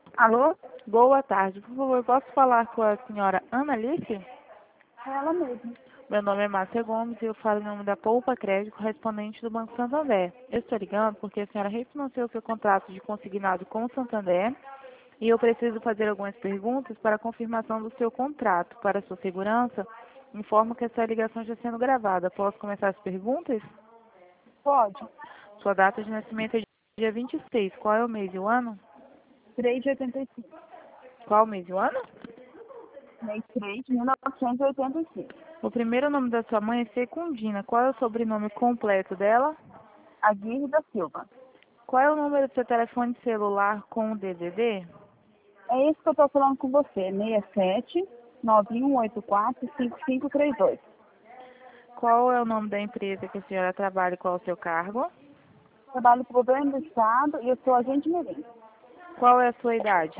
Alô? Boa tarde. Por favor, posso falar com a senhora Ana Alice? É ela mesma. Meu nome é Márcia Gomes e eu falo em nome da Poupa Crédito, correspondente do Banco Santander. Eu estou ligando porque a senhora refinanciou seu contrato de consignado com o Santander e eu preciso fazer algumas perguntas para a confirmação do seu contrato. Para sua segurança, informo que essa ligação está sendo gravada. Posso começar as perguntas? Pode. Sua data de nascimento é dia 26. Qual é o mês e o ano? 3 de 85. Qual o mês e o ano? Mês 3 de 1985. O primeiro nome da sua mãe é Secundina. Qual é o sobrenome completo dela? Aguirre da Silva. Qual é o número do seu telefone celular com o DDD? É isso que eu estou falando com você. 67 9184 5532. Qual é o nome da empresa que a senhora trabalha e qual é o seu cargo? Trabalho para o governo do estado e eu sou agente mirim. Qual é a sua idade?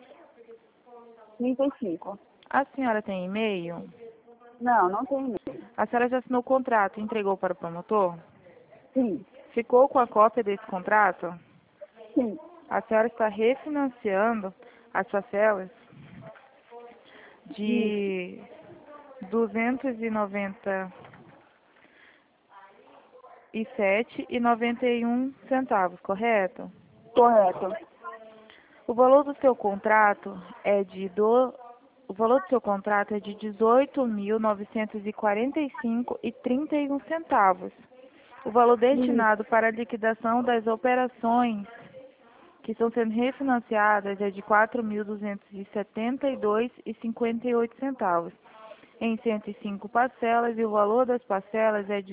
35. A senhora tem e-mail? Não, não tem e-mail. A senhora já assinou o contrato e entregou para o promotor? Sim. Ficou com a cópia desse contrato? Sim. A senhora está refinanciando as parcelas Isso. de 297,91 centavos, correto? Correto. O valor do seu contrato é de o valor do seu contrato é de 18.945,31 centavos. O valor Isso. destinado para a liquidação das operações que estão sendo refinanciadas é de 4.272,58 centavos em 105 parcelas e o valor das parcelas é de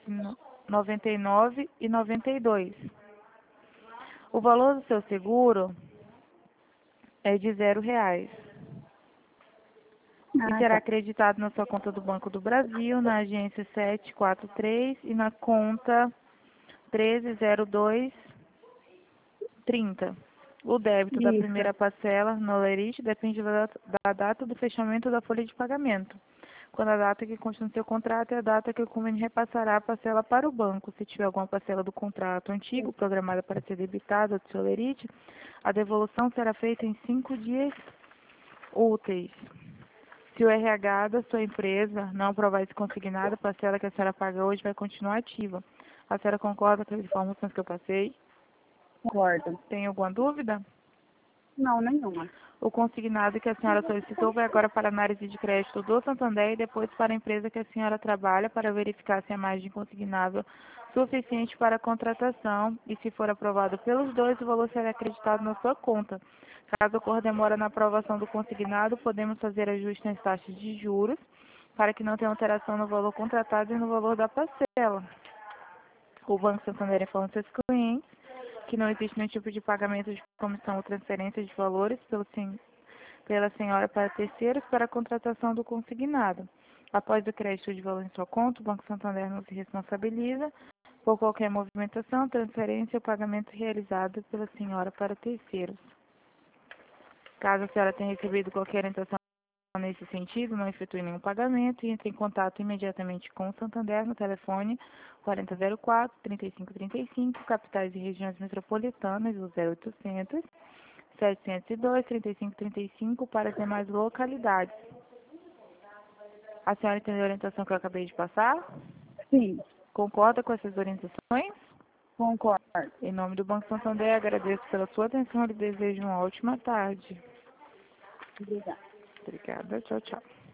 299,92. O valor do seu seguro é de R$ 0 e Ah, será tá. acreditado na sua conta do Banco do Brasil, na agência 743 e na conta 130230. O débito da Isso. primeira parcela no lerite depende da data do fechamento da folha de pagamento. Quando a data que consta no seu contrato é a data que o convênio repassará a parcela para o banco. Se tiver alguma parcela do contrato antigo programada para ser debitada do seu lerite, a devolução será feita em 5 dias úteis. Se o RH da sua empresa não aprovar esse consignado, a parcela que a senhora paga hoje vai continuar ativa. A senhora concorda com as informações que eu passei? Concordo. Tem alguma dúvida? Não, nenhuma. O consignado que a senhora solicitou vai agora para a análise de crédito do Santander e depois para a empresa que a senhora trabalha para verificar se a margem consignável suficiente para a contratação e se for aprovado pelos dois, o valor será acreditado na sua conta. Caso ocorra demora na aprovação do consignado, podemos fazer ajuste nas taxas de juros para que não tenha alteração no valor contratado e no valor da parcela. O Banco Santander informa seus clientes que não existe nenhum tipo de pagamento de comissão ou transferência de valores pela senhora para terceiros para a contratação do consignado. Após o crédito de valor em sua conta, o Banco Santander não se responsabiliza por qualquer movimentação, transferência ou pagamento realizado pela senhora para terceiros. Caso a senhora tenha recebido qualquer orientação nesse sentido, não efetue nenhum pagamento e entre em contato imediatamente com o Santander no telefone 4004-3535, capitais e regiões metropolitanas, o 0800 702 3535 para as demais localidades. A senhora entendeu a orientação que eu acabei de passar? Sim. Concorda com essas orientações? Concordo. Em nome do Banco Santander, agradeço pela sua atenção e lhe desejo uma ótima tarde. Obrigada. Obrigada. Tchau, tchau.